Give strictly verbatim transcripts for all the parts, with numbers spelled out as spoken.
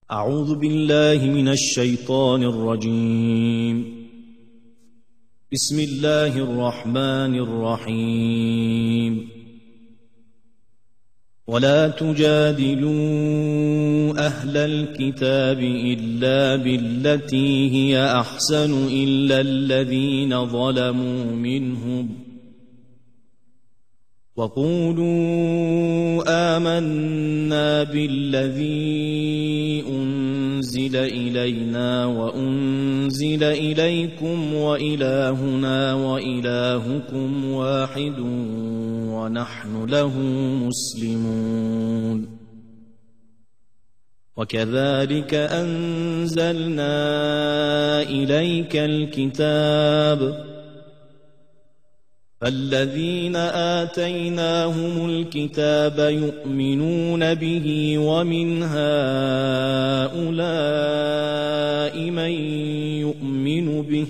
أعوذ بالله من الشيطان الرجيم. بسم الله الرحمن الرحيم. ولا تجادلوا أهل الكتاب إلا بالتي هي أحسن إلا الذين ظلموا منهم وقولوا آمنا بالذي أنزل إلينا وأنزل إليكم وإلهنا وإلهكم واحد ونحن له مسلمون. وكذلك أنزلنا إليك الكتاب فالذين آتيناهم الكتاب يؤمنون به ومن هؤلاء من يؤمن به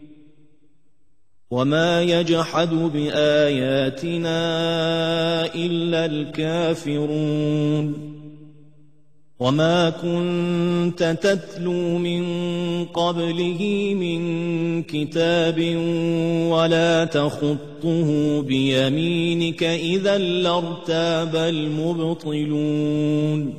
وما يجحد بآياتنا إلا الكافرون. وما كنت تتلو من قبله من كتاب ولا تخطه بيمينك إذا لارتاب المبطلون.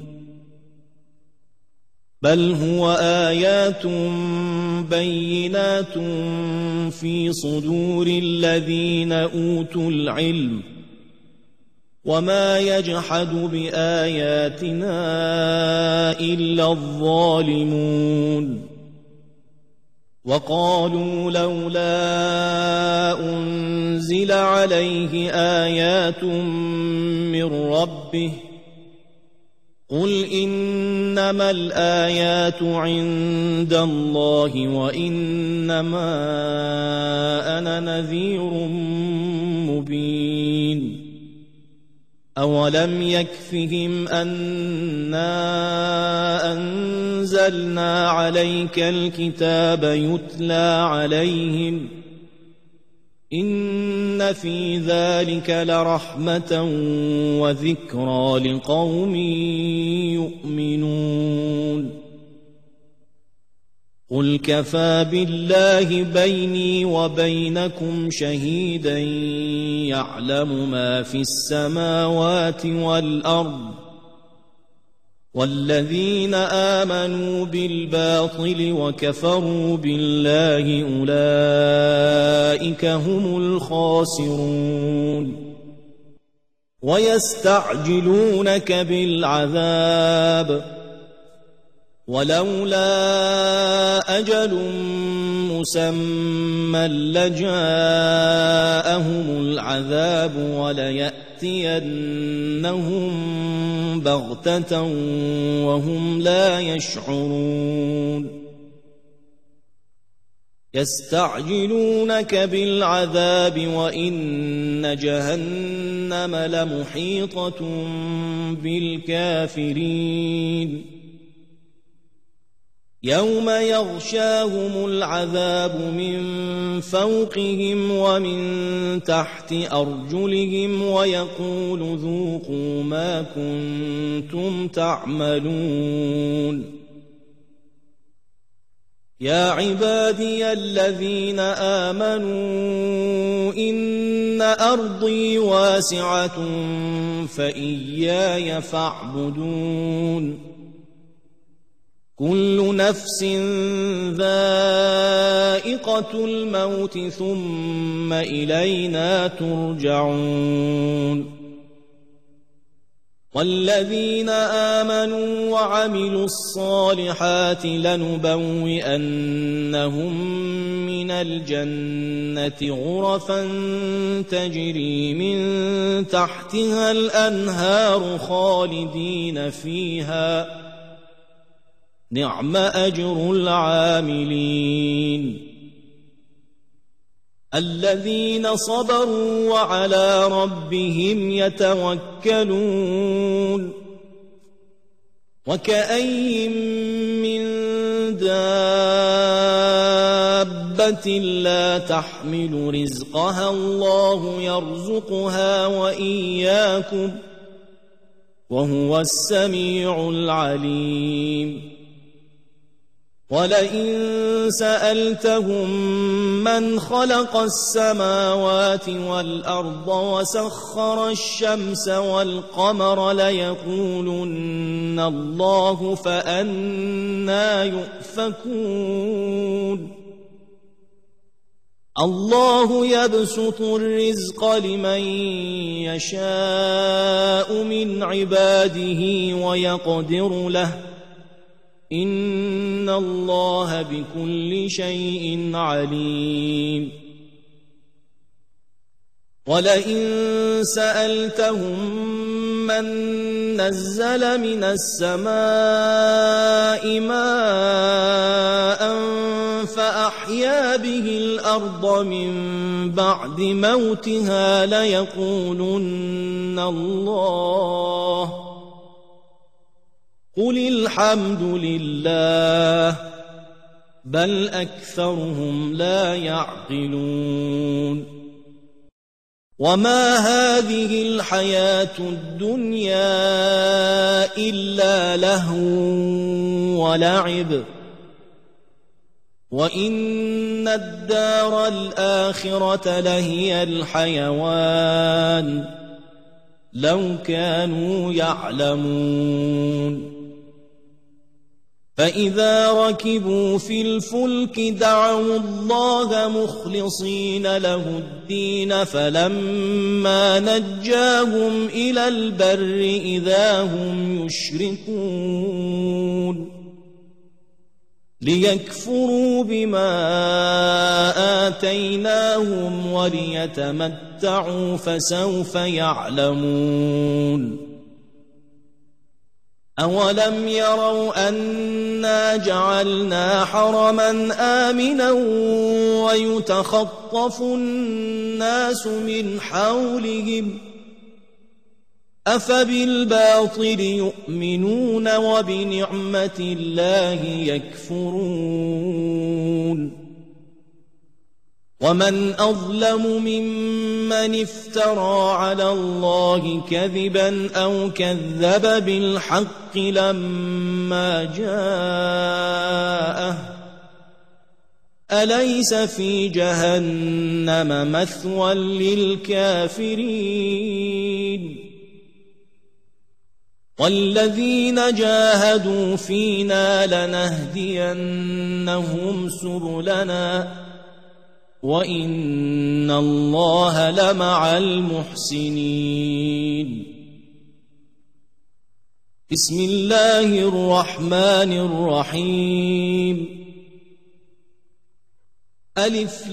بل هو آيات بينات في صدور الذين أوتوا العلم وما يجحد بآياتنا إلا الظالمون. وقالوا لولا أنزل عليه آيات من ربه قل إنما الآيات عند الله وإنما أنا نذير مبين. أولم يكفهم أنا أنزلنا عليك الكتاب يتلى عليهم إن في ذلك لرحمة وذكرى لقوم يؤمنون. قل كفى بالله بيني وبينكم شهيدا يعلم ما في السماوات والأرض والذين آمنوا بالباطل وكفروا بالله أولئك هم الخاسرون. ويستعجلونك بالعذاب ولولا أجل مسمى لجاءهم العذاب وليأتينهم بغتة وهم لا يشعرون. يستعجلونك بالعذاب وإن جهنم لمحيطة بالكافرين. يوم يغشاهم العذاب من فوقهم ومن تحت أرجلهم ويقول ذوقوا ما كنتم تعملون. يا عبادي الذين آمنوا إن أرضي واسعة فإياي فاعبدون. كل نفس ذائقة الموت ثم إلينا ترجعون. والذين آمنوا وعملوا الصالحات لنبوئنهم من الجنة غرفا تجري من تحتها الأنهار خالدين فيها نعم أجر العاملين. الذين صبروا وعلى ربهم يتوكلون. وكأي من دابة لا تحمل رزقها الله يرزقها وإياكم وهو السميع العليم. ولئن سألتهم من خلق السماوات والأرض وسخر الشمس والقمر ليقولن الله فأنى يؤفكون الله يبسط الرزق لمن يشاء من عباده ويقدر له إن الله بكل شيء عليم ولئن سألتهم من نزل من السماء ماء فأحيا به الأرض من بعد موتها ليقولن الله قل الحمد لله بل أكثرهم لا يعقلون وما هذه الحياة الدنيا إلا لهو ولعب وإن الدار الآخرة لهي الحيوان لو كانوا يعلمون فإذا ركبوا في الفلك دعوا الله مخلصين له الدين فلما نجاهم إلى البر إذا هم يشركون ليكفروا بما آتيناهم وليتمتعوا فسوف يعلمون أولم يروا أنا جعلنا حرما آمنا ويتخطف الناس من حولهم أفبالباطل يؤمنون وبنعمة الله يكفرون ومن أظلم ممن افترى على الله كذبا أو كذب بالحق لما جاءه أليس في جهنم مثوى للكافرين والذين جاهدوا فينا لنهدينهم سبلنا وإن الله لمع المحسنين بسم الله الرحمن الرحيم ألف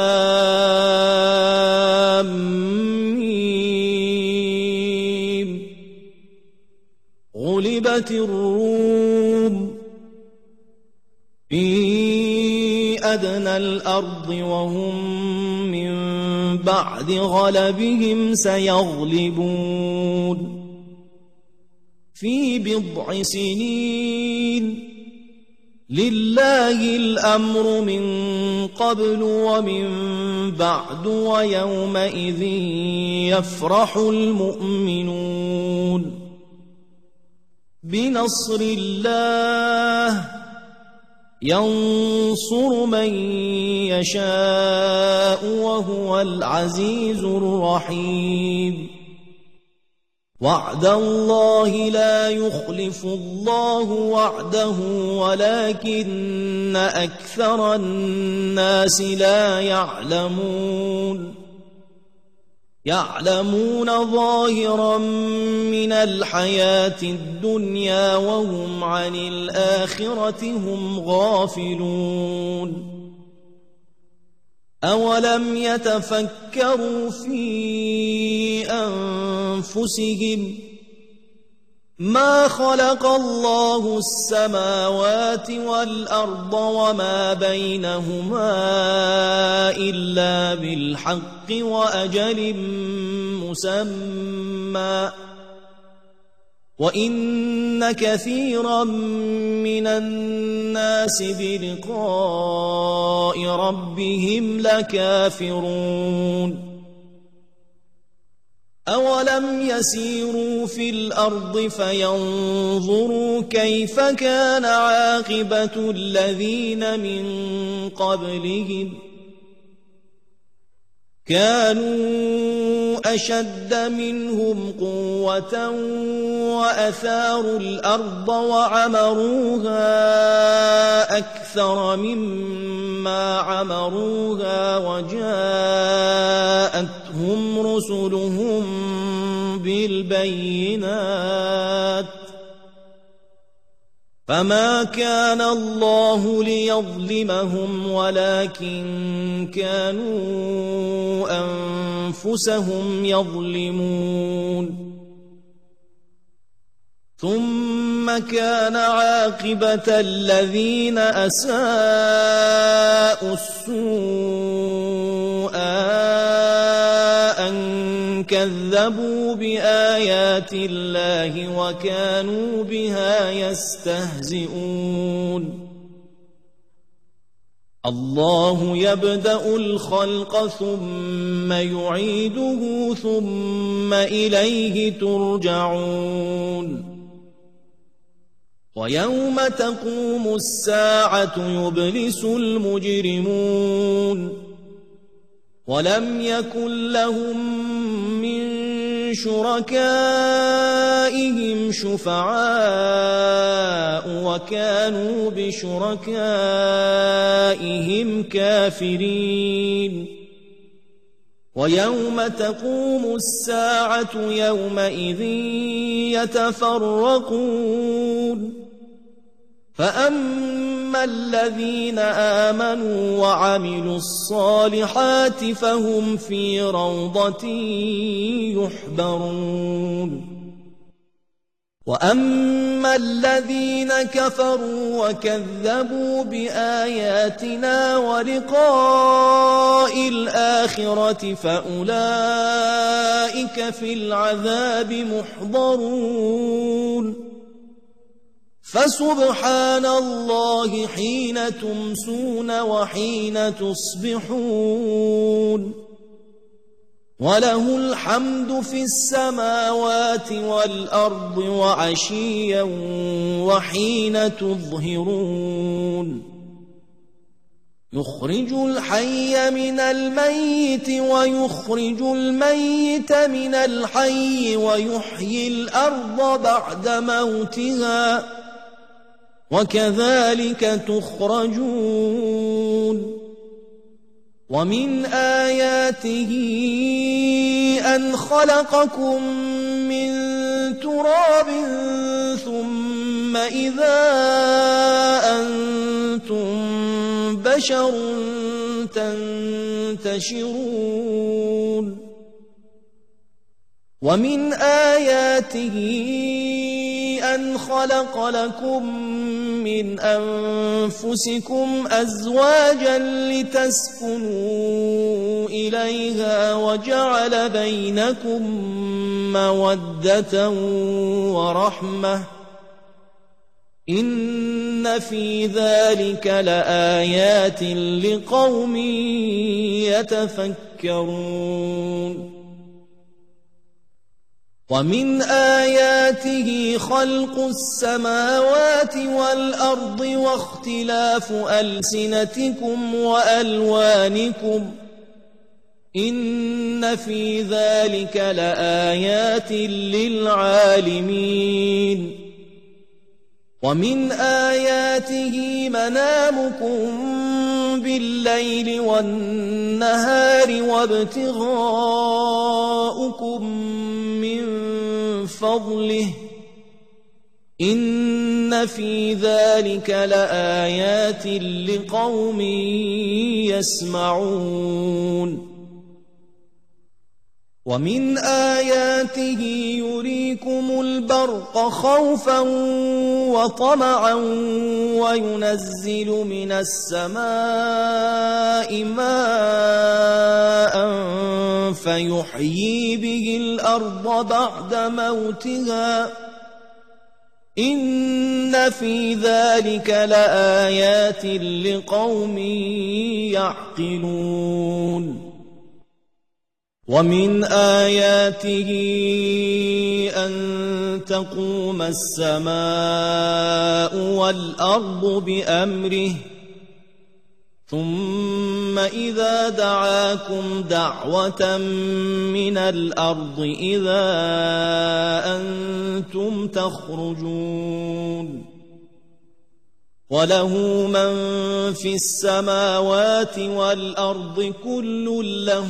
لام ميم غلبت الروم في أدنى الأرض وهم من بعد غلبهم سيغلبون في بضع سنين لله الأمر من قبل ومن بعد ويومئذ يفرح المؤمنون بنصر الله ينصر من يشاء وهو العزيز الرحيم وعد الله لا يخلف الله وعده ولكن أكثر الناس لا يعلمون يعلمون ظاهرا من الحياة الدنيا وهم عن الآخرة هم غافلون أولم يتفكروا في أنفسهم ما خلق الله السماوات والأرض وما بينهما إلا بالحق وأجل مسمى وإن كثيرا من الناس بلقاء ربهم لكافرون أولم يسيروا في الأرض فينظروا كيف كان عاقبة الذين من قبلهم كانوا أشد منهم قوة وأثاروا الأرض وعمروها أكثر مما عمروها وجاءتهم رسلهم بالبينات فما كان الله ليظلمهم ولكن كانوا أنفسهم يظلمون ثم كان عاقبة الذين أساءوا السوء أن كذبوا بآيات الله وكانوا بها يستهزئون الله يبدأ الخلق ثم يعيده ثم إليه ترجعون ويوم تقوم الساعة يبلس المجرمون ولم يكن لهم من شركائهم شفعاء وكانوا بشركائهم كافرين ويوم تقوم الساعة يومئذ يتفرقون فأما الذين آمنوا وعملوا الصالحات فهم في روضة يحبرون وأما الذين كفروا وكذبوا بآياتنا ولقاء الآخرة فأولئك في العذاب محضرون فسبحان الله حين تمسون وحين تصبحون وله الحمد في السماوات والأرض وعشيا وحين تظهرون يخرج الحي من الميت ويخرج الميت من الحي ويحيي الأرض بعد موتها وكذلك تخرجون ومن آياته أن خلقكم من تراب ثم إذا أنتم بشر تنتشرون ومن آياته أن خلق لكم من أنفسكم أزواجا لتسكنوا إليها وجعل بينكم مودة ورحمة إن في ذلك لآيات لقوم يتفكرون ومن آياته خلق السماوات والأرض واختلاف ألسنتكم وألوانكم إن في ذلك لآيات للعالمين ومن آياته منامكم بالليل والنهار وابتغاؤكم من فضله إن في ذلك لآيات لقوم يسمعون ومن آياته يريكم البرق خوفا وطمعا وينزل من السماء ماء فيحيي به الأرض بعد موتها إن في ذلك لآيات لقوم يعقلون ومن آياته أن تقوم السماء والأرض بأمره ثم إذا دعاكم دعوة من الأرض إذا أنتم تخرجون وله من في السماوات والأرض كل له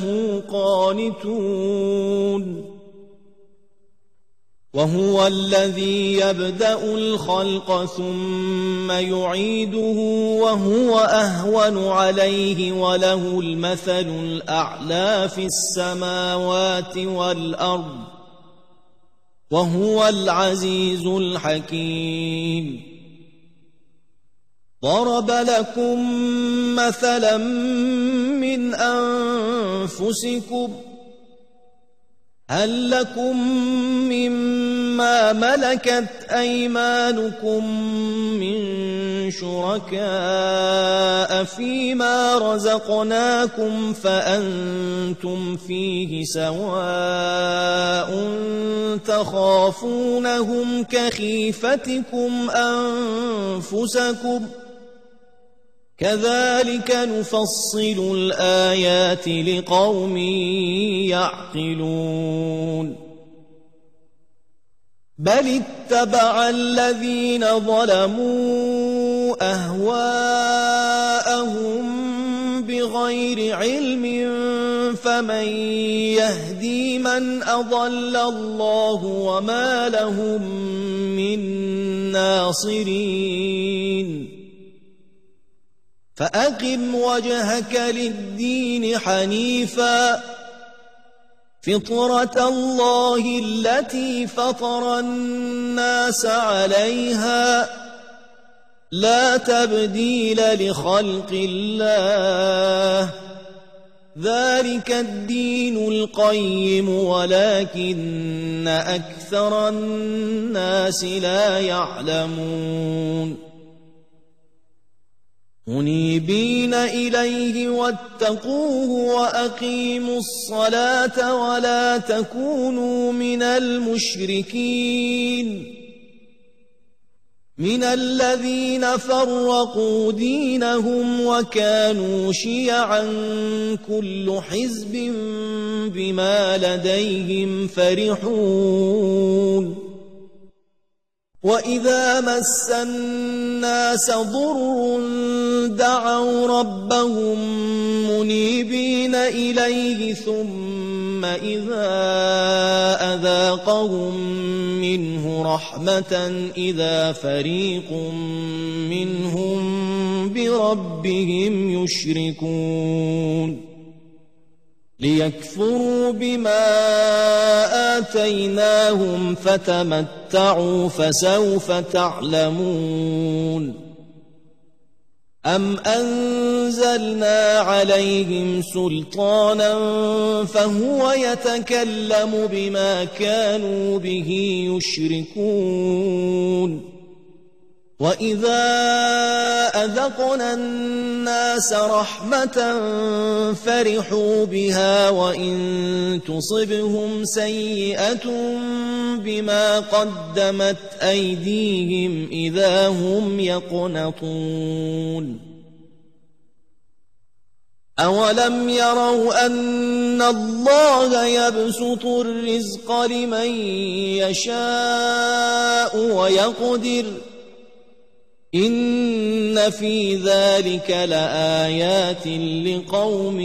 قانتون وهو الذي يبدأ الخلق ثم يعيده وهو أهون عليه وله المثل الأعلى في السماوات والأرض وهو العزيز الحكيم ضرب لكم مثلا من أنفسكم هل لكم مما ملكت أيمانكم من شركاء فيما رزقناكم فأنتم فيه سواء تخافونهم كخيفتكم أنفسكم كذلك نفصل الآيات لقوم يعقلون بل اتبع الذين ظلموا أهواءهم بغير علم فمن يهدي من أضل الله وما لهم من ناصرين فأقم وجهك للدين حنيفا فطرة الله التي فطر الناس عليها لا تبديل لخلق الله ذلك الدين القيم ولكن أكثر الناس لا يعلمون منيبين إليه واتقوه وأقيموا الصلاة ولا تكونوا من المشركين من الذين فرقوا دينهم وكانوا شيعا كل حزب بما لديهم فرحون وإذا مس الناس ضر دعوا ربهم منيبين إليه ثم إذا أذاقهم منه رحمة إذا فريق منهم بربهم يشركون ليكفروا بما آتيناهم فتمتعوا فسوف تعلمون أم أنزلنا عليهم سلطانا فهو يتكلم بما كانوا به يشركون وإذا أذقنا الناس رحمة فرحوا بها وإن تصبهم سيئة بما قدمت أيديهم إذا هم يقنطون أولم يروا أن الله يبسط الرزق لمن يشاء ويقدر إن في ذلك لآيات لقوم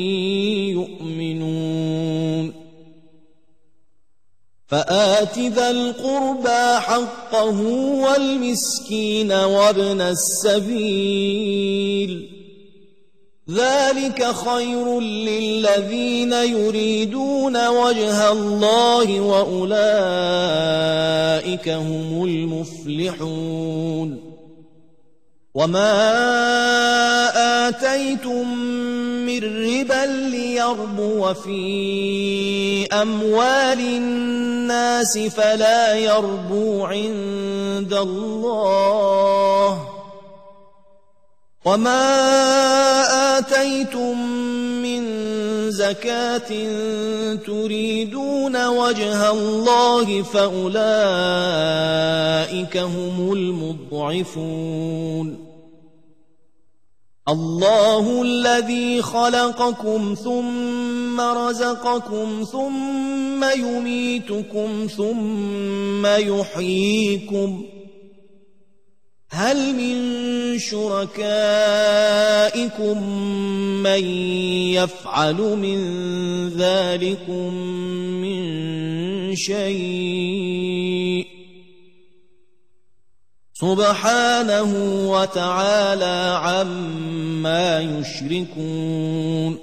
يؤمنون فآت ذا القربى حقه والمسكين وابن السبيل ذلك خير للذين يريدون وجه الله وأولئك هم المفلحون وما آتيتم من ربا ليربو في أموال الناس فلا يربو عند الله وما آتيتم من زكاة تريدون وجه الله فأولئك هم المضعفون الله الذي خلقكم ثم رزقكم ثم يميتكم ثم يحييكم هل من شركائكم من يفعل من ذلكم من شيء سبحانه وتعالى عما يشركون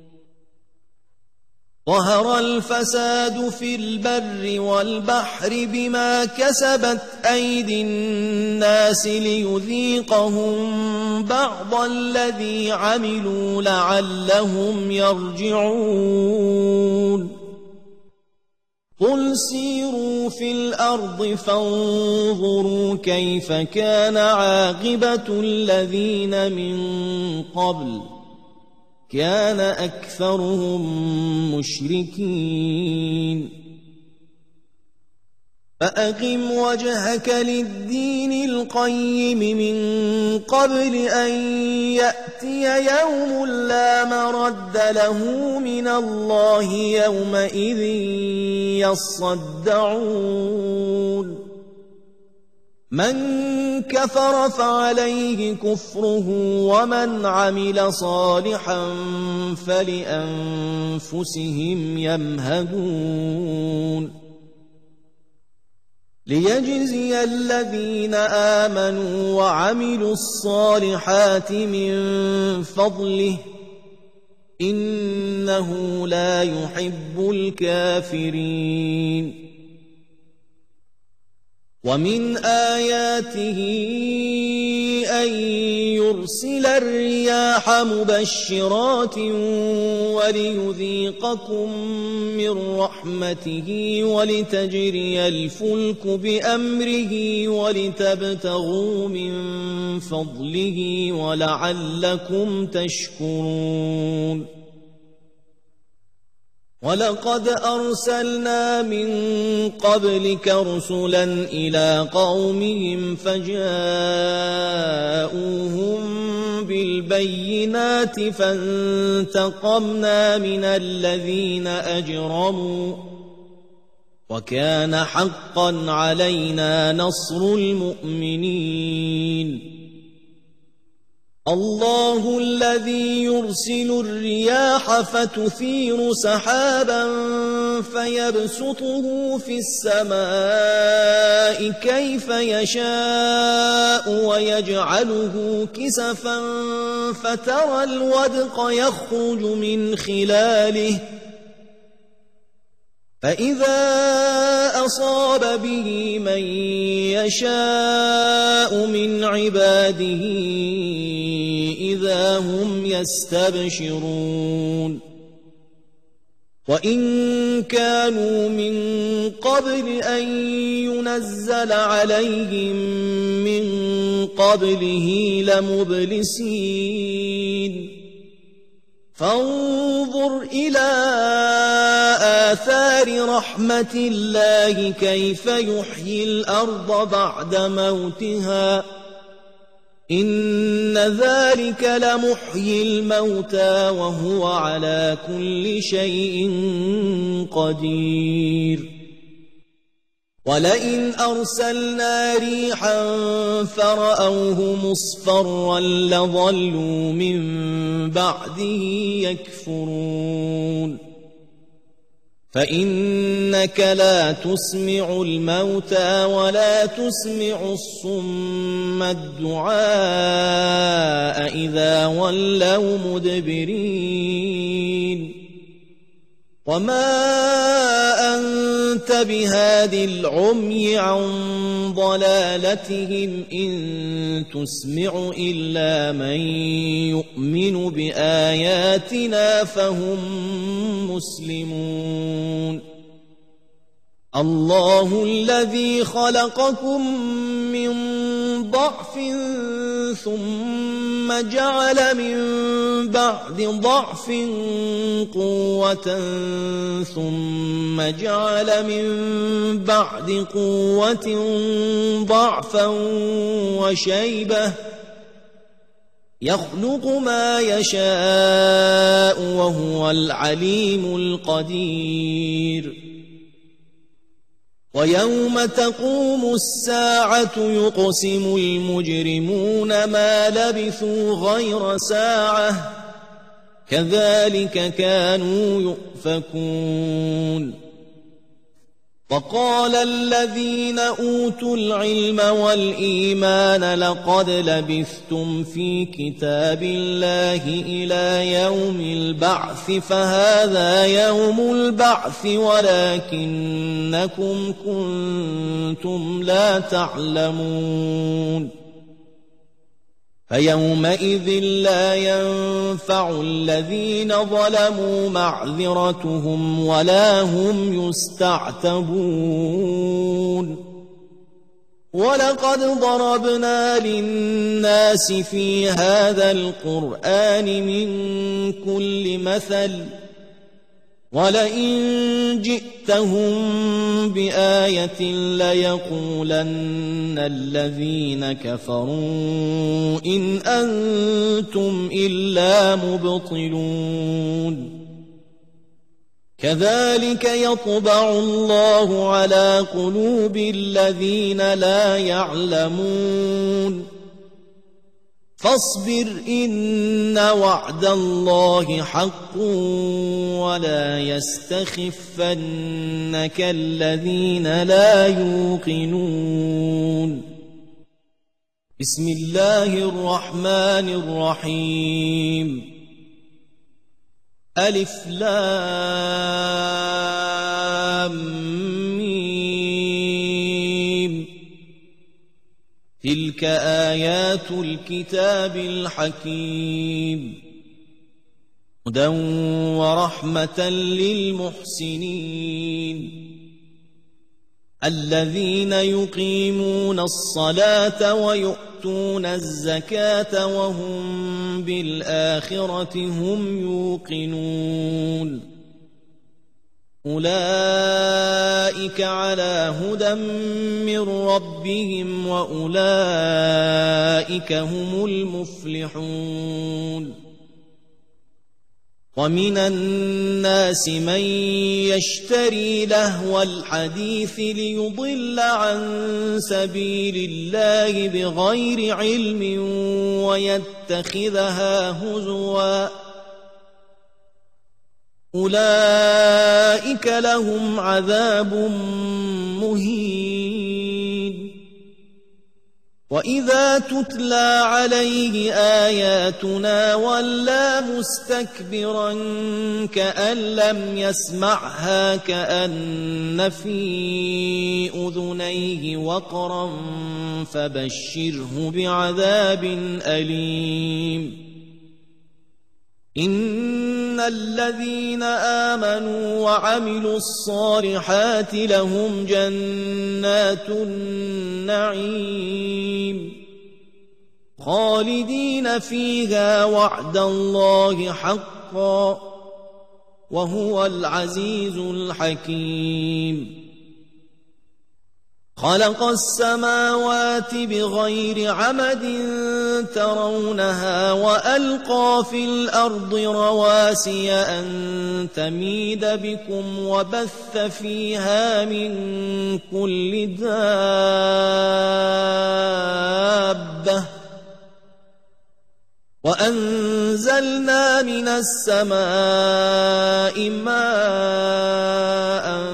ظهر الفساد في البر والبحر بما كسبت أيدي الناس ليذيقهم بعض الذي عملوا لعلهم يرجعون قل سيروا في الأرض فانظروا كيف كان عاقبة الذين من قبل كان أكثرهم مشركين فأقم وجهك للدين القيم من قبل أن يأتي يوم لا مرد له من الله يومئذ يصدعون من كفر فعليه كفره ومن عمل صالحا فلأنفسهم يمهدون ليجزي الذين آمنوا وعملوا الصالحات من فضله إنه لا يحب الكافرين ومن آياته أن يرسل الرياح مبشرات وليذيقكم من رحمته ولتجري الفلك بأمره ولتبتغوا من فضله ولعلكم تشكرون ولقد أرسلنا من قبلك رسلا إلى قومهم فجاءوهم بالبينات فانتقمنا من الذين أجرموا وكان حقا علينا نصر المؤمنين الله الذي يرسل الرياح فتثير سحابا فيبسطه في السماء كيف يشاء ويجعله كسفا فترى الودق يخرج من خلاله فإذا أصاب به من يشاء من عباده إذا هم يستبشرون وإن كانوا من قبل أن ينزل عليهم من قبله لمبلسين فانظر إلى آثار رحمة الله كيف يحيي الأرض بعد موتها إن ذلك لمحيي الموتى وهو على كل شيء قدير ولئن أرسلنا ريحا فرأوه مصفرا لظلوا من بعده يكفرون فإنك لا تسمع الموتى ولا تسمع الصم الدعاء إذا ولوا مدبرين وما أنت بهاد العمي عن ضلالتهم إن تسمع إلا من يؤمن بآياتنا فهم مسلمون الله الذي خلقكم من ضعف ثم جعل من بعد ضعف قوة ثم جعل من بعد قوة ضعفا وشيبة يخلق ما يشاء وهو العليم القدير ويوم تقوم الساعة يقسم المجرمون ما لبثوا غير ساعة كذلك كانوا يؤفكون وقال الذين أوتوا العلم والإيمان لقد لبثتم في كتاب الله إلى يوم البعث فهذا يوم البعث ولكنكم كنتم لا تعلمون فيومئذ لا ينفع الذين ظلموا معذرتهم ولا هم يستعتبون ولقد ضربنا للناس في هذا القرآن من كل مثل ولئن جئتهم بآية ليقولن الذين كفروا إن أنتم إلا مبطلون كذلك يطبع الله على قلوب الذين لا يعلمون فاصبر إن وعد الله حق ولا يستخفنك الذين لا يوقنون بسم الله الرحمن الرحيم ألف لام ميم تلك آيات الكتاب الحكيم هدى ورحمة للمحسنين الذين يقيمون الصلاة ويؤتون الزكاة وهم بالآخرة هم يوقنون أولئك على هدى من ربهم وأولئك هم المفلحون ومن الناس من يشتري لهو الحديث ليضل عن سبيل الله بغير علم ويتخذها هزوا أولئك لهم عذاب مهين وإذا تتلى عليه آياتنا ولى مستكبرا كأن لم يسمعها كأن في أذنيه وقرا فبشره بعذاب أليم إن الذين آمنوا وعملوا الصالحات لهم جنات النعيم خالدين فيها وعد الله حقا وهو العزيز الحكيم خلق السماوات بغير عمد ترونها وألقى في الأرض رواسي أن تميد بكم وبث فيها من كل دابة وأنزلنا من السماء ماء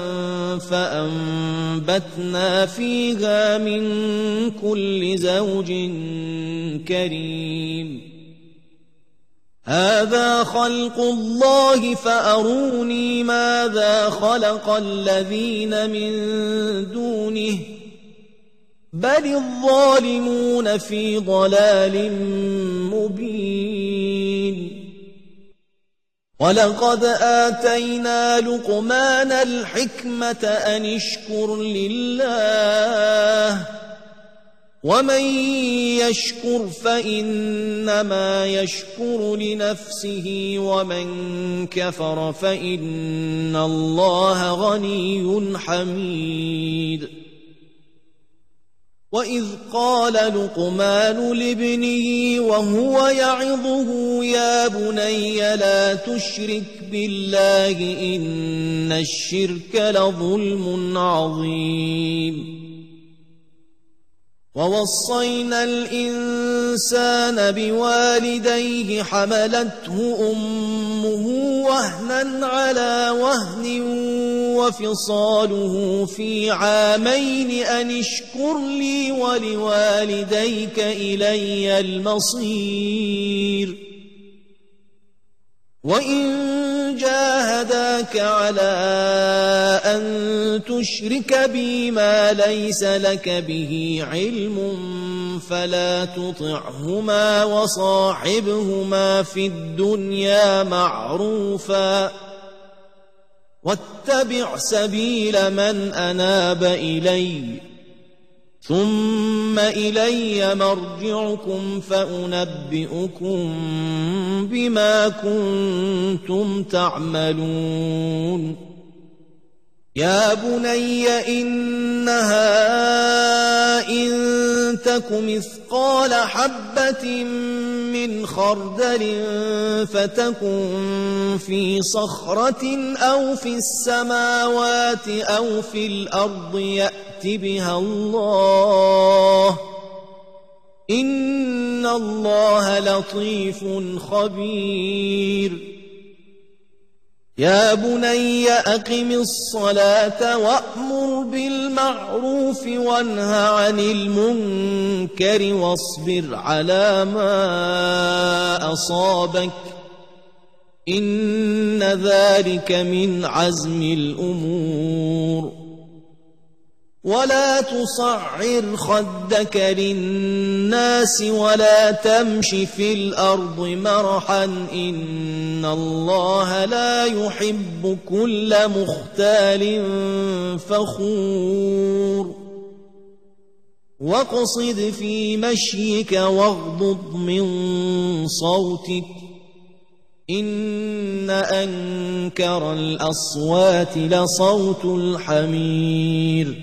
فأنبتنا فيها من كل زوج كريم هذا خلق الله فأروني ماذا خلق الذين من دونه بل الظالمون في ضلال مبين ولقد آتينا لقمان الحكمة أن اشكر لله ومن يشكر فإنما يشكر لنفسه ومن كفر فإن الله غني حميد وإذ قال لقمان لابنه وهو يعظه يا بني لا تشرك بالله إن الشرك لظلم عظيم ووصينا الإنسان بوالديه حملته أمه وهنا على وهن وفصاله في عامين أن اشكر لي ولوالديك إلي المصير وإن جاهداك على أن تشرك بي ما ليس لك به علم فلا تطعهما وصاحبهما في الدنيا معروفا واتبع سبيل من أناب إلي ثم إلي مرجعكم فأنبئكم بما كنتم تعملون يا بني إنها إن تك مثقال حبة من خردل فتكن في صخرة أو في السماوات أو في الأرض يأت بها الله إن الله لطيف خبير يا بني أقم الصلاة وأمر بالمعروف وانه عن المنكر واصبر على ما أصابك إن ذلك من عزم الأمور ولا تصعر خدك للناس ولا تمش في الأرض مرحا إن الله لا يحب كل مختال فخور واقصد في مشيك واغضض من صوتك إن أنكر الأصوات لصوت الحمير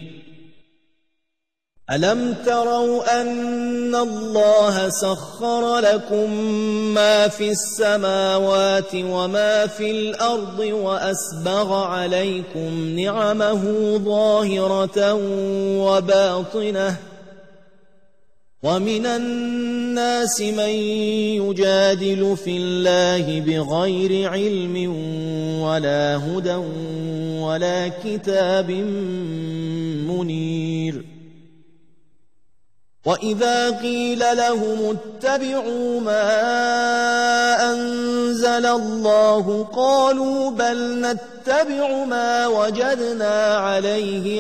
ألم تروا أن الله سخر لكم ما في السماوات وما في الأرض وأسبغ عليكم نعمه ظاهرة وباطنة ومن الناس من يجادل في الله بغير علم ولا هدى ولا كتاب منير وإذا قيل لهم اتبعوا ما أنزل الله قالوا بل نتبع ما وجدنا عليه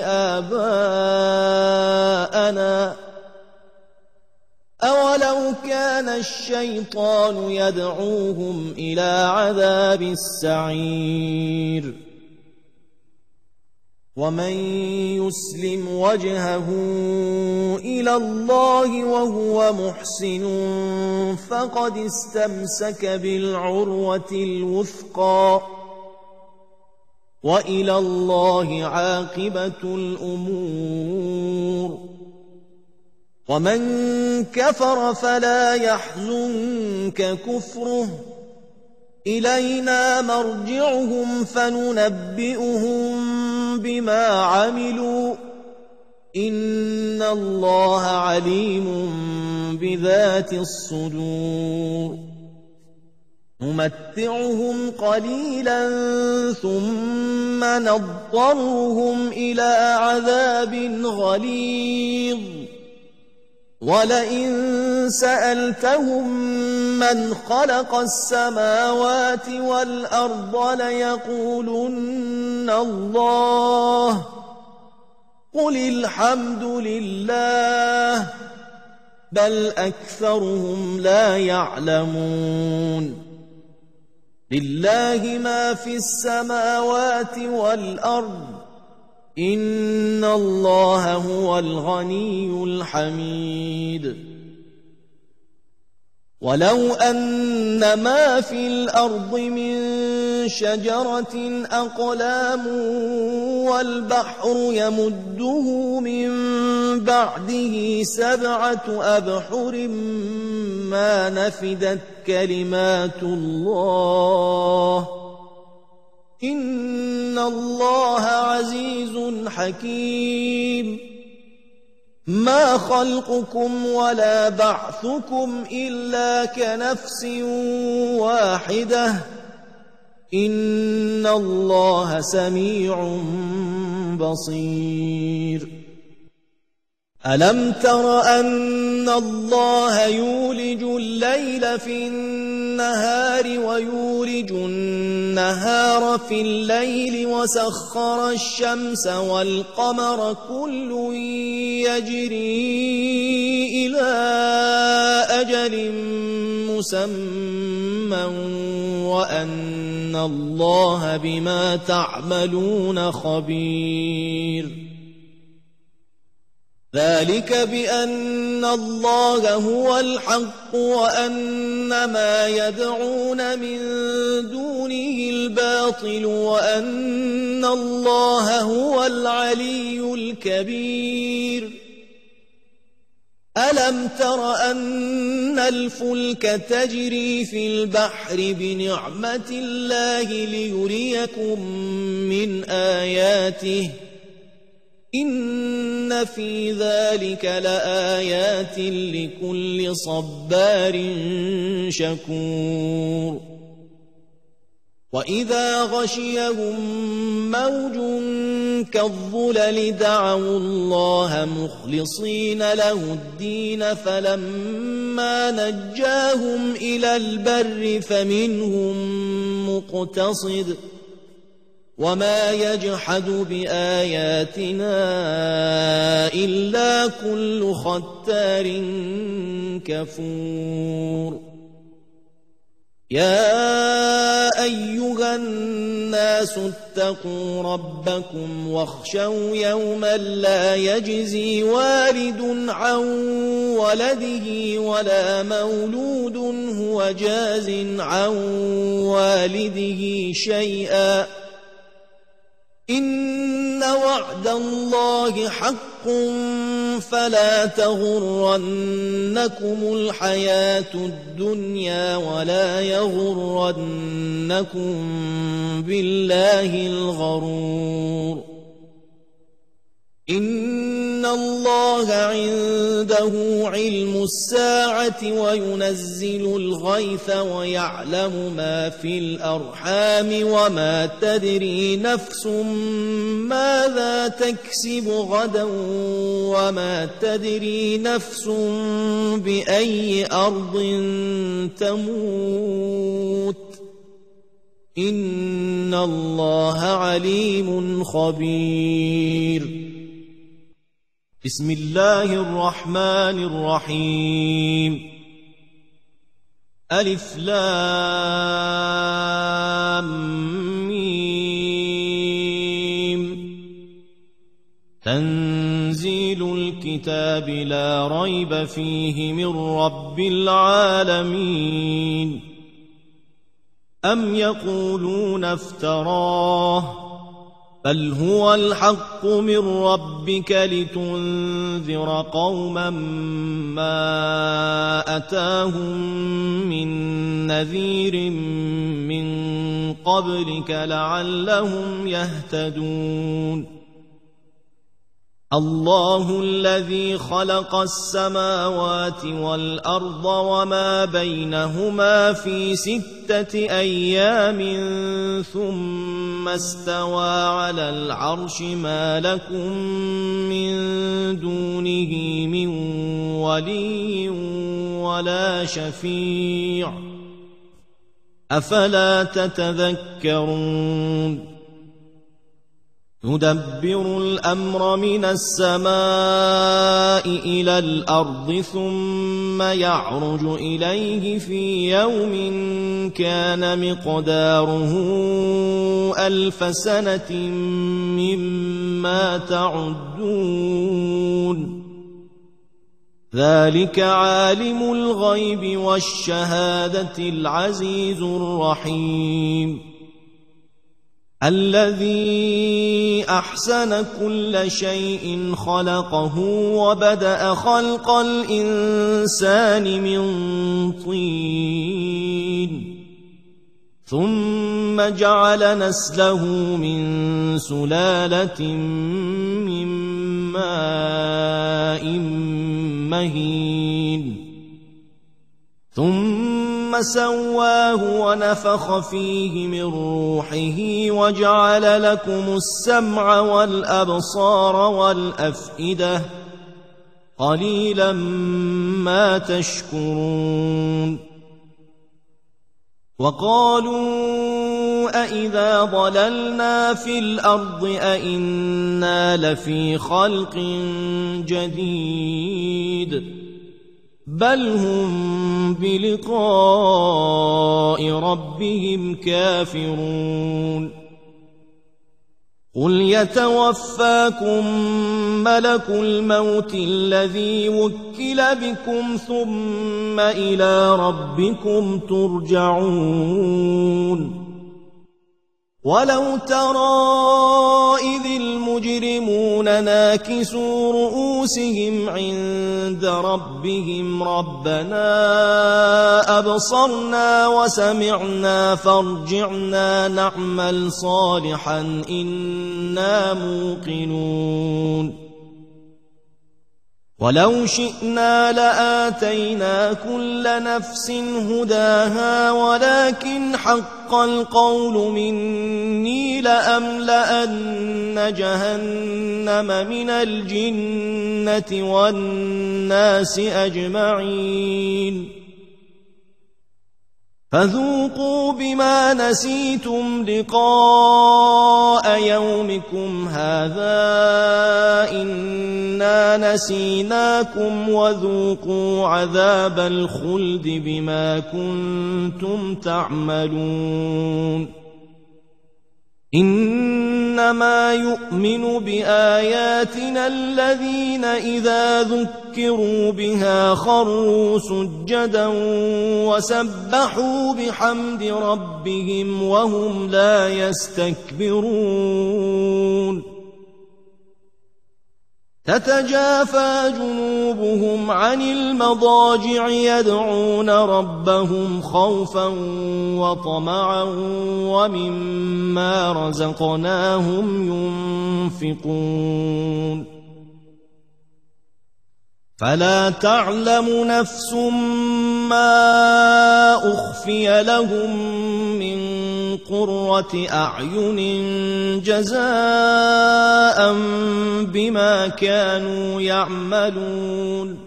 آباءنا أولو كان الشيطان يدعوهم إلى عذاب السعير ومن يسلم وجهه إلى الله وهو محسن فقد استمسك بالعروة الوثقى وإلى الله عاقبة الأمور ومن كفر فلا يحزنك كفره إلينا مرجعهم فننبئهم بما عملوا إن الله عليم بذات الصدور نمتعهم قليلا ثم نضطرهم إلى عذاب غليظ ولئن سألتهم من خلق السماوات والأرض ليقولن الله قل الحمد لله بل أكثرهم لا يعلمون لله ما في السماوات والأرض إن الله هو الغني الحميد ولو أن ما في الأرض من شجرة أقلام والبحر يمده من بعده سبعة أبحر ما نفدت كلمات الله إن الله عزيز حكيم ما خلقكم ولا بعثكم إلا كنفس واحدة إن الله سميع بصير ألم تر أن الله يولج الليل في النهار ويولج النهار في الليل وسخر الشمس والقمر كل يجري إلى أجل مسمى وأن الله بما تعملون خبير ذلك بأن الله هو الحق وأن ما يدعون من دونه الباطل وأن الله هو العلي الكبير ألم تر أن الفلك تجري في البحر بنعمة الله ليريكم من آياته إن في ذلك لآيات لكل صبار شكور وإذا غشيهم موج كالظلل دعوا الله مخلصين له الدين فلما نجاهم إلى البر فمنهم مقتصد وما يجحد بآياتنا إلا كل ختار كفور يا أيها الناس اتقوا ربكم واخشوا يوما لا يجزي والد عن ولده ولا مولود هو جاز عن والده شيئا إن وعد الله حق فلا تغرنكم الحياة الدنيا ولا يغرنكم بالله الغرور إن الله عنده علم الساعة وينزل الغيث ويعلم ما في الأرحام وما تدري نفس ماذا تكسب غدا وما تدري نفس بأي أرض تموت إن الله عليم خبير بسم الله الرحمن الرحيم ألف لام ميم تنزيل الكتاب لا ريب فيه من رب العالمين أم يقولون افتراه بل هو الحق من ربك لتنذر قوما ما أتاهم من نذير من قبلك لعلهم يهتدون الله الذي خلق السماوات والأرض وما بينهما في ستة أيام ثم استوى على العرش ما لكم من دونه من ولي ولا شفيع أفلا تتذكرون يدبر الأمر من السماء إلى الأرض ثم يعرج إليه في يوم كان مقداره ألف سنة مما ما تعدون ذلك عالم الغيب والشهادة العزيز الرحيم الذي أحسن كل شيء خلقه وبدأ خلق الإنسان من طين ثم جعل نسله من سلالة من ماء مهين ثم سواه ونفخ فيه من روحه وجعل لكم السمع والأبصار والأفئدة قليلا ما تشكرون وقالوا أإذا ضللنا في الأرض أإنا لفي خلق جديد بل هم بلقاء ربهم كافرون قل يتوفاكم ملك الموت الذي وكل بكم ثم إلى ربكم ترجعون ولو ترى إذ المجرمون ناكسوا رؤوسهم عند ربهم ربنا أبصرنا وسمعنا فارجعنا نعمل صالحا إنا موقنون ولو شئنا لآتينا كل نفس هداها ولكن حق القول مني لأملأن جهنم من الجنة والناس أجمعين فذوقوا بما نسيتم لقاء يومكم هذا إنا نسيناكم وذوقوا عذاب الخلد بما كنتم تعملون إنما يؤمن بآياتنا الذين إذا ذكروا بها خروا سجدا وسبحوا بحمد ربهم وهم لا يستكبرون تتجافى جنوبهم عن المضاجع يدعون ربهم خوفا وطمعا ومما رزقناهم ينفقون فلا تعلم نفس ما أخفي لهم من قرة أعين جزاء بما كانوا يعملون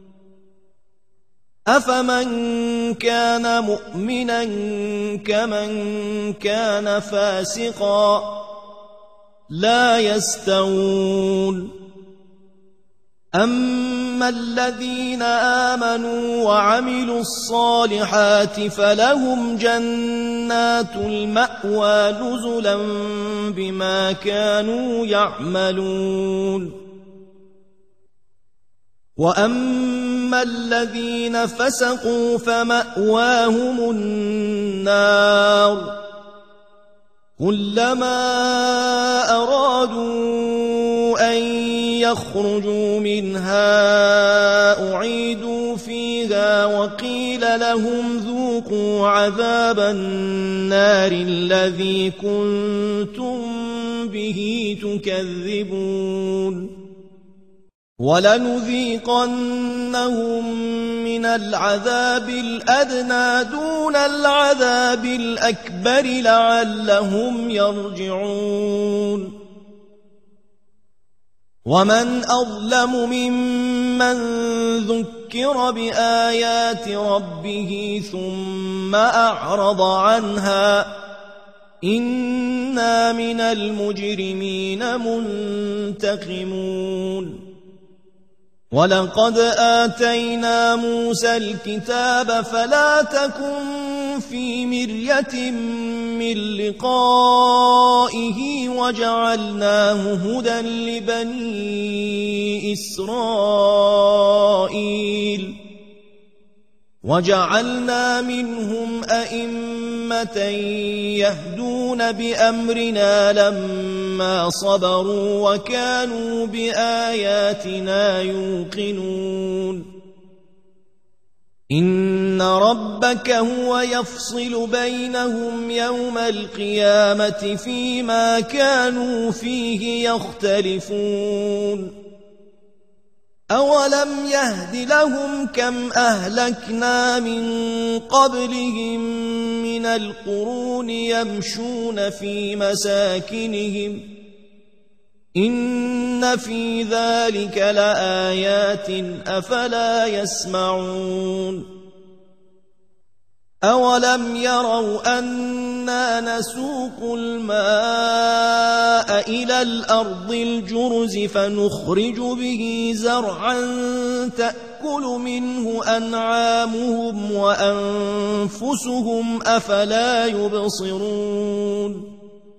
أفمن كان مؤمنا كمن كان فاسقا لا يستوون أما الذين آمنوا وعملوا الصالحات فلهم جنات المأوى نزلا بما كانوا يعملون وأما الذين فسقوا فمأواهم النار كلما أرادوا أن يخرجوا منها أعيدوا فيها وقيل لهم ذوقوا عذاب النار الذي كنتم به تكذبون ولنذيقنهم من العذاب الأدنى دون العذاب الأكبر لعلهم يرجعون ومن أظلم ممن ذكر بآيات ربه ثم أعرض عنها إنا من المجرمين منتقمون ولقد آتينا موسى الكتاب فلا تكن في مرية من لقائه وجعلناه هدى لبني إسرائيل وجعلنا منهم أئمة يهدون بأمرنا لما صبروا وكانوا بآياتنا يوقنون إن ربك هو يفصل بينهم يوم القيامة فيما كانوا فيه يختلفون أولم يهد لهم كم أهلكنا من قبلهم من القرون يمشون في مساكنهم إن في ذلك لآيات أفلا يسمعون أولم يروا أنا نسوق الماء إلى الأرض الجرز فنخرج به زرعا تأكل منه أنعامهم وأنفسهم أفلا يبصرون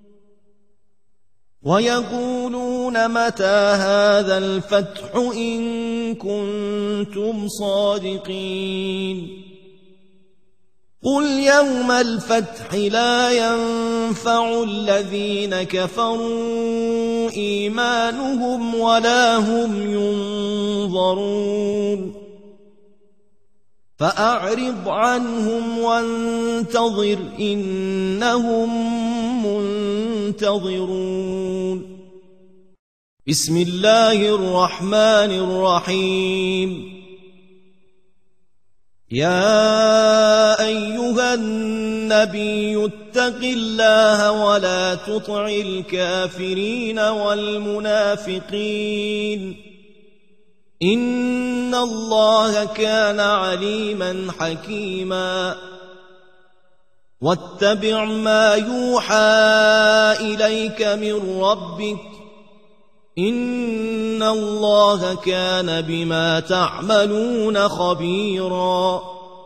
ويقولون متى هذا الفتح إن كنتم صادقين قل يوم الفتح لا ينفع الذين كفروا إيمانهم ولا هم ينظرون فأعرض عنهم وانتظر إنهم منتظرون بسم الله الرحمن الرحيم يا أيها النبي اتق الله ولا تطع الكافرين والمنافقين إن الله كان عليما حكيما واتبع ما يوحى إليك من ربك إن الله كان بما تعملون خبيرا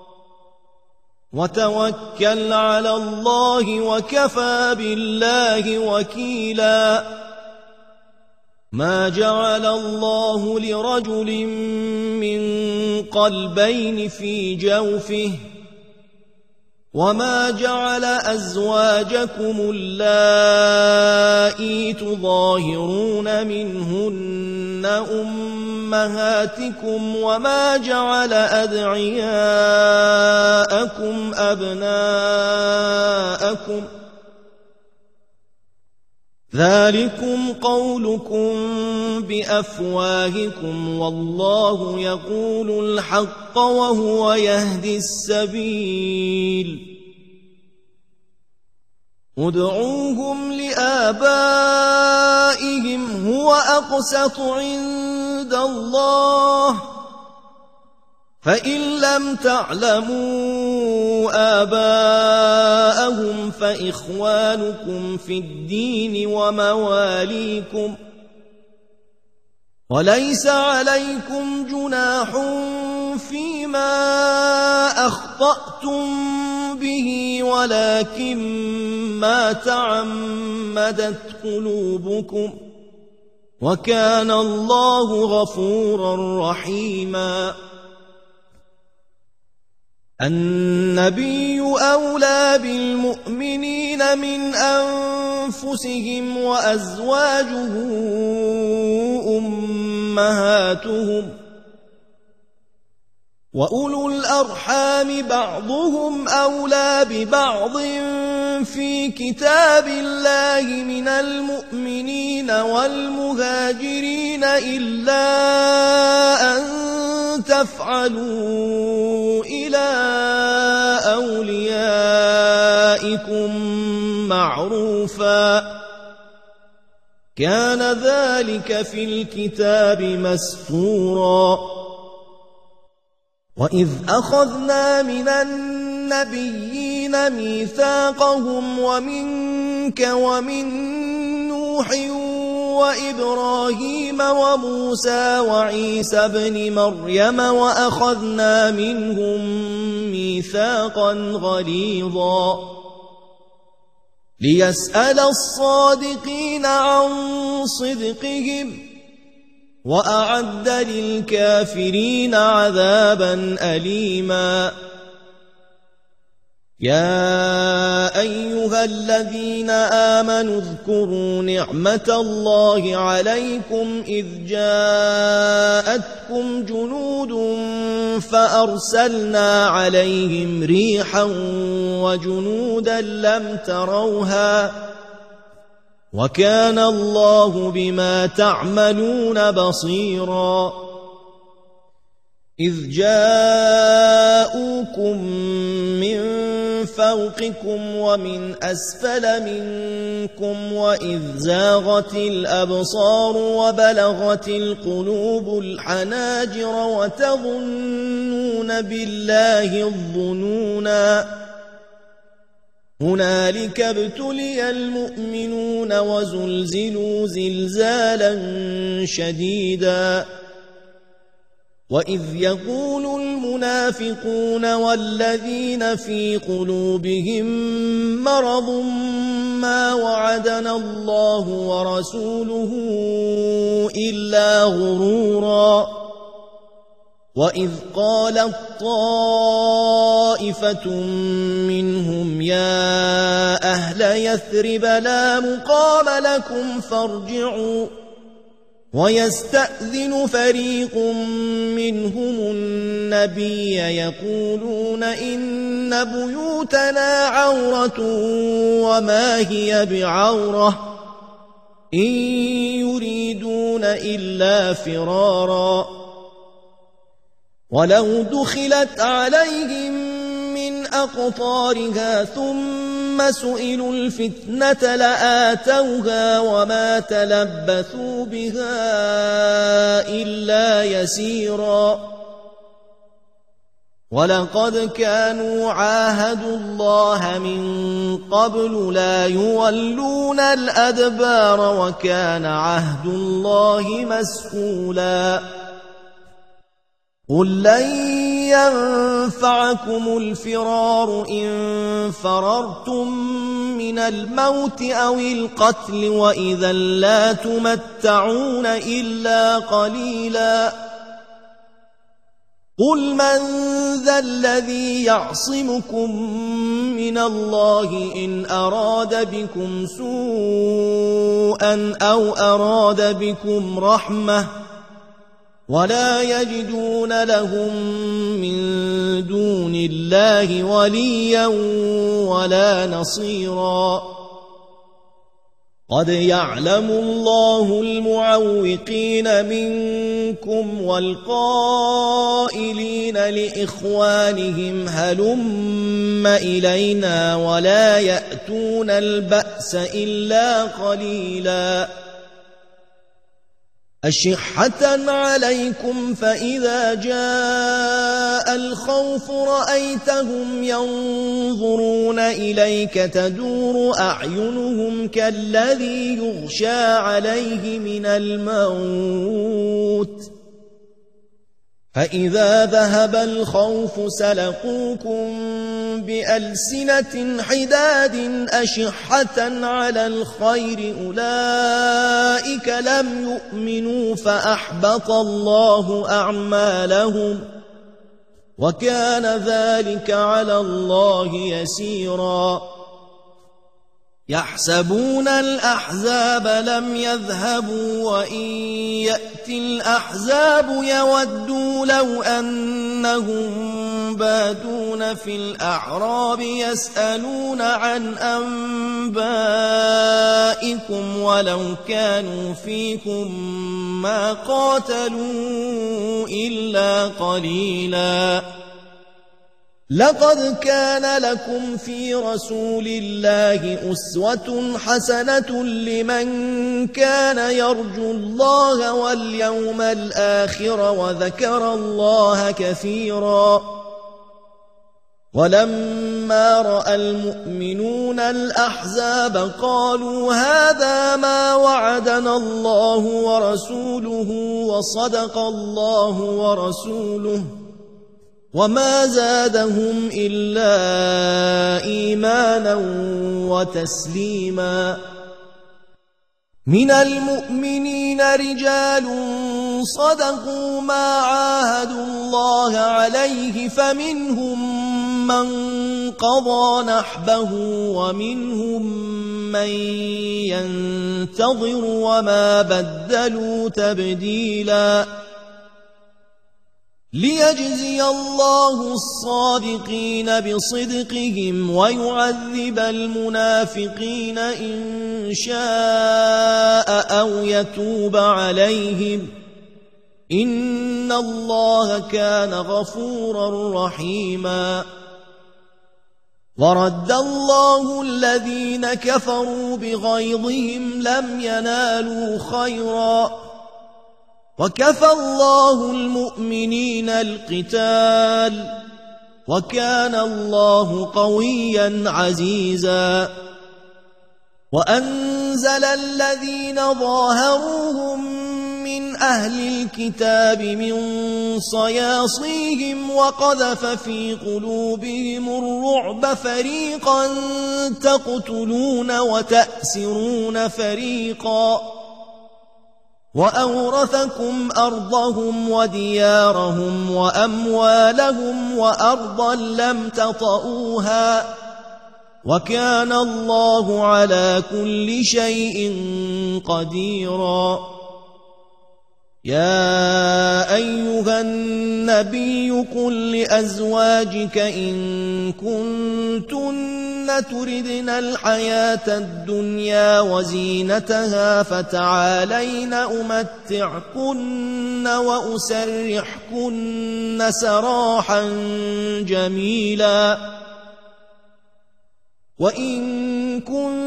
وتوكل على الله وكفى بالله وكيلا ما جعل الله لرجل من قلبين في جوفه وما جعل أزواجكم اللائي تظاهرون منهن أمهاتكم وما جعل أدعياءكم أبناءكم ذلكم قولكم بأفواهكم والله يقول الحق وهو يهدي السبيل ادعوهم لآبائهم هو أقسط عند الله فإن لم تعلموا آباءهم فإخوانكم في الدين ومواليكم وليس عليكم جناح فيما أخطأتم به ولكن ما تعمدت قلوبكم وكان الله غفورا رحيما النبي أولى بالمؤمنين من أنفسهم وأزواجه أمهاتهم وأولو الأرحام بعضهم أولى ببعض في كتاب الله من المؤمنين والمهاجرين إلا أن تفعلوا إلى أوليائكم معروفا كان ذلك في الكتاب مسطورا وإذ أخذنا من النبيين ميثاقهم ومنك ومن نوح وإبراهيم وموسى وعيسى ابن مريم وأخذنا منهم ميثاقا غليظا ليسأل الصادقين عن صدقهم وأعد للكافرين عذابا أليما يا أيها الذين آمنوا اذكروا نعمة الله عليكم إذ جاءتكم جنود فأرسلنا عليهم ريحا وجنودا لم تروها وكان الله بما تعملون بصيرا إذ جاءوكم من فوقكم ومن أسفل منكم وإذ زاغت الأبصار وبلغت القلوب الحناجر وتظنون بالله الظنونا هنالك ابتلي المؤمنون وزلزلوا زلزالا شديدا وإذ يقول المنافقون والذين في قلوبهم مرض ما وعدنا الله ورسوله إلا غرورا وإذ قالت طائفة منهم يا أهل يثرب لا مقام لكم فارجعوا ويستأذن فريق منهم النبي يقولون إن بيوتنا عورة وما هي بعورة إن يريدون إلا فرارا ولو دخلت عليهم من أقطارها ثم سئلوا الفتنة لآتوها وما تلبثوا بها إلا يسيرا ولقد كانوا عاهدوا الله من قبل لا يولون الأدبار وكان عهد الله مسئولا قل لن ينفعكم الفرار إن فررتم من الموت أو القتل وإذا لا تمتعون إلا قليلا قل من ذا الذي يعصمكم من الله إن أراد بكم سوءا أو أراد بكم رحمة ولا يجدون لهم من دون الله وليا ولا نصيرا قد يعلم الله المعوقين منكم والقائلين لإخوانهم هلم إلينا ولا يأتون البأس إلا قليلا أشحة عليكم فإذا جاء الخوف رأيتهم ينظرون إليك تدور أعينهم كالذي يغشى عليه من الموت فإذا ذهب الخوف سلقوكم بألسنة حداد أشحة على الخير أولئك لم يؤمنوا فأحبط الله أعمالهم وكان ذلك على الله يسيرا يحسبون الأحزاب لم يذهبوا وإن يأتي الأحزاب يودوا لو أنهم بادون في الأعراب يسألون عن أنبائكم ولو كانوا فيكم ما قاتلوا إلا قليلا لقد كان لكم في رسول الله أسوة حسنة لمن كان يرجو الله واليوم الآخر وذكر الله كثيرا ولما رأى المؤمنون الأحزاب قالوا هذا ما وعدنا الله ورسوله وصدق الله ورسوله وما زادهم إلا إيمانا وتسليما. من المؤمنين رجال صدقوا ما عاهدوا الله عليه فمنهم من قضى نحبه ومنهم من ينتظر وما بدلوا تبديلا. ليجزي الله الصادقين بصدقهم ويعذب المنافقين إن شاء أو يتوب عليهم إن الله كان غفورا رحيما. ورد الله الذين كفروا بغيظهم لم ينالوا خيرا وكفى الله المؤمنين القتال وكان الله قويا عزيزا. وأنزل الذين ظاهروهم من أهل الكتاب من صياصيهم وقذف في قلوبهم الرعب فريقا تقتلون وتأسرون فريقا وأورثكم أرضهم وديارهم وأموالهم وأرضا لم تطئوها وكان الله على كل شيء قديرا. يا أيها النبي قل لأزواجك إن كنتن تردن الحياة الدنيا وزينتها فتعالين أمتعكن وأسرحكن سراحا جميلا. وإن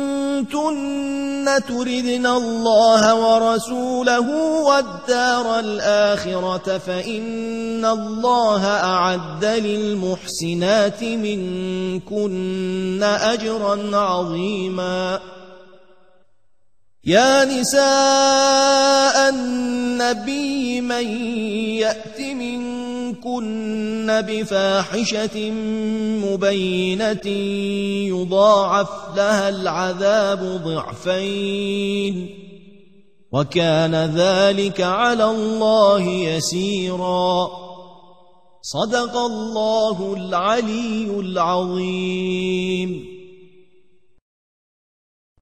كنتن تردن الله ورسوله والدار الآخرة فإن الله أعد للمحسنات منكن أجرا عظيما. يا نساء النبي من يأت منكن بفاحشة مبينة يضاعف لها العذاب ضعفين وكان ذلك على الله يسيرا. صدق الله العلي العظيم.